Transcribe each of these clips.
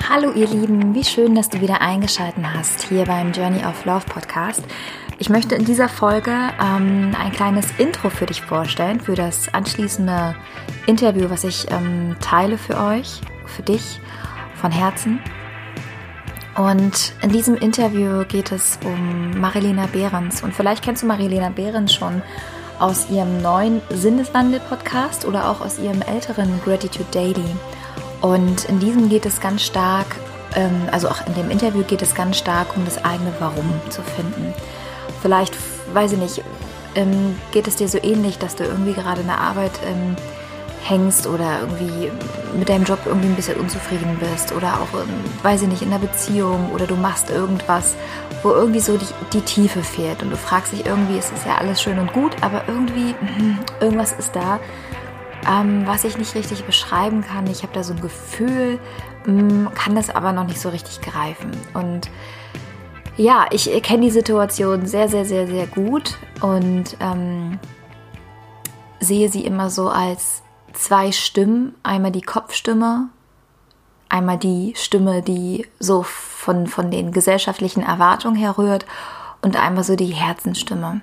Hallo ihr Lieben, wie schön, dass du wieder eingeschaltet hast hier beim Journey of Love Podcast. Ich möchte in dieser Folge ein kleines Intro für dich vorstellen, für das anschließende Interview, was ich teile für euch, für dich von Herzen. Und in diesem Interview geht es um Marilena Behrens. Und vielleicht kennst du Marilena Behrens schon aus ihrem neuen Sinneswandel-Podcast oder auch aus ihrem älteren Gratitude Daily. Und in diesem geht es ganz stark, also auch in dem Interview geht es ganz stark um das eigene Warum zu finden. Vielleicht, weiß ich nicht, geht es dir so ähnlich, dass du irgendwie gerade in der Arbeit hängst oder irgendwie mit deinem Job irgendwie ein bisschen unzufrieden bist oder auch, weiß ich nicht, in einer Beziehung oder du machst irgendwas, wo irgendwie so die Tiefe fehlt und du fragst dich irgendwie, es ist ja alles schön und gut, aber irgendwie, irgendwas ist da, was ich nicht richtig beschreiben kann. Ich habe da so ein Gefühl, kann das aber noch nicht so richtig greifen. Und ja, ich kenne die Situation sehr, sehr, sehr, sehr gut und sehe sie immer so als zwei Stimmen. Einmal die Kopfstimme, einmal die Stimme, die so von den gesellschaftlichen Erwartungen herrührt und einmal so die Herzensstimme.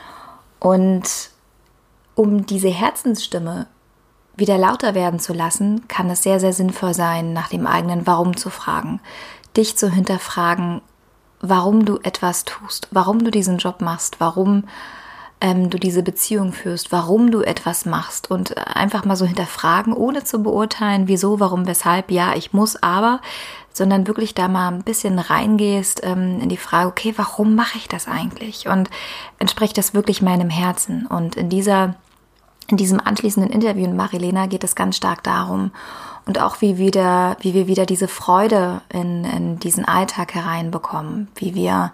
Und um diese Herzensstimme wieder lauter werden zu lassen, kann es sehr, sehr sinnvoll sein, nach dem eigenen Warum zu fragen. Dich zu hinterfragen, warum du etwas tust, warum du diesen Job machst, warum du diese Beziehung führst, warum du etwas machst und einfach mal so hinterfragen, ohne zu beurteilen, wieso, warum, weshalb, ja, ich muss, aber, sondern wirklich da mal ein bisschen reingehst in die Frage, okay, warum mache ich das eigentlich? Und entspricht das wirklich meinem Herzen? Und in diesem anschließenden Interview mit Marilena geht es ganz stark darum und auch wie wir wieder diese Freude in diesen Alltag hereinbekommen, wie wir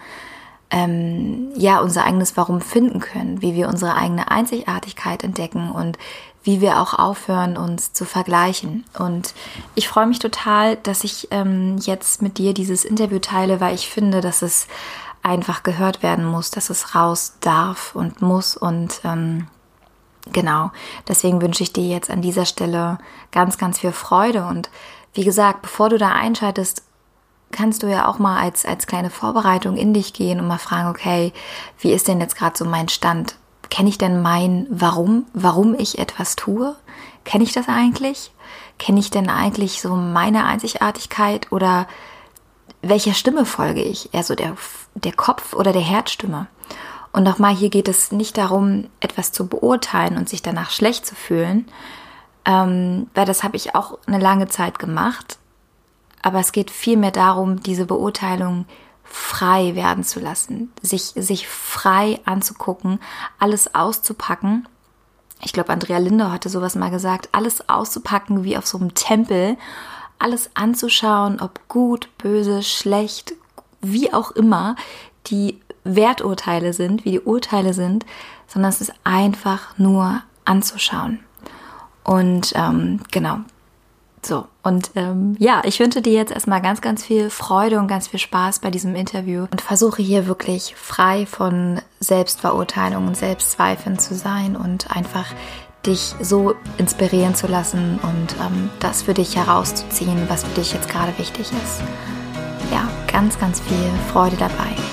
unser eigenes Warum finden können, wie wir unsere eigene Einzigartigkeit entdecken und wie wir auch aufhören, uns zu vergleichen. Und ich freue mich total, dass ich jetzt mit dir dieses Interview teile, weil ich finde, dass es einfach gehört werden muss, dass es raus darf und muss und genau, deswegen wünsche ich dir jetzt an dieser Stelle ganz, ganz viel Freude. Und wie gesagt, bevor du da einschaltest, kannst du ja auch mal als kleine Vorbereitung in dich gehen und mal fragen, okay, wie ist denn jetzt gerade so mein Stand? Kenne ich denn mein warum ich etwas tue? Kenne ich das eigentlich? Kenne ich denn eigentlich so meine Einzigartigkeit oder welcher Stimme folge ich? Eher so der Kopf- oder der Herzstimme? Und nochmal, hier geht es nicht darum, etwas zu beurteilen und sich danach schlecht zu fühlen, weil das habe ich auch eine lange Zeit gemacht. Aber es geht vielmehr darum, diese Beurteilung frei werden zu lassen, sich frei anzugucken, alles auszupacken. Ich glaube, Andrea Linde hatte sowas mal gesagt, alles auszupacken wie auf so einem Tempel, alles anzuschauen, ob gut, böse, schlecht, wie auch immer, die Werturteile sind, wie die Urteile sind, sondern es ist einfach nur anzuschauen. Und genau, so. Und ich wünsche dir jetzt erstmal ganz, ganz viel Freude und ganz viel Spaß bei diesem Interview und versuche hier wirklich frei von Selbstverurteilung und Selbstzweifeln zu sein und einfach dich so inspirieren zu lassen und das für dich herauszuziehen, was für dich jetzt gerade wichtig ist. Ja, ganz, ganz viel Freude dabei.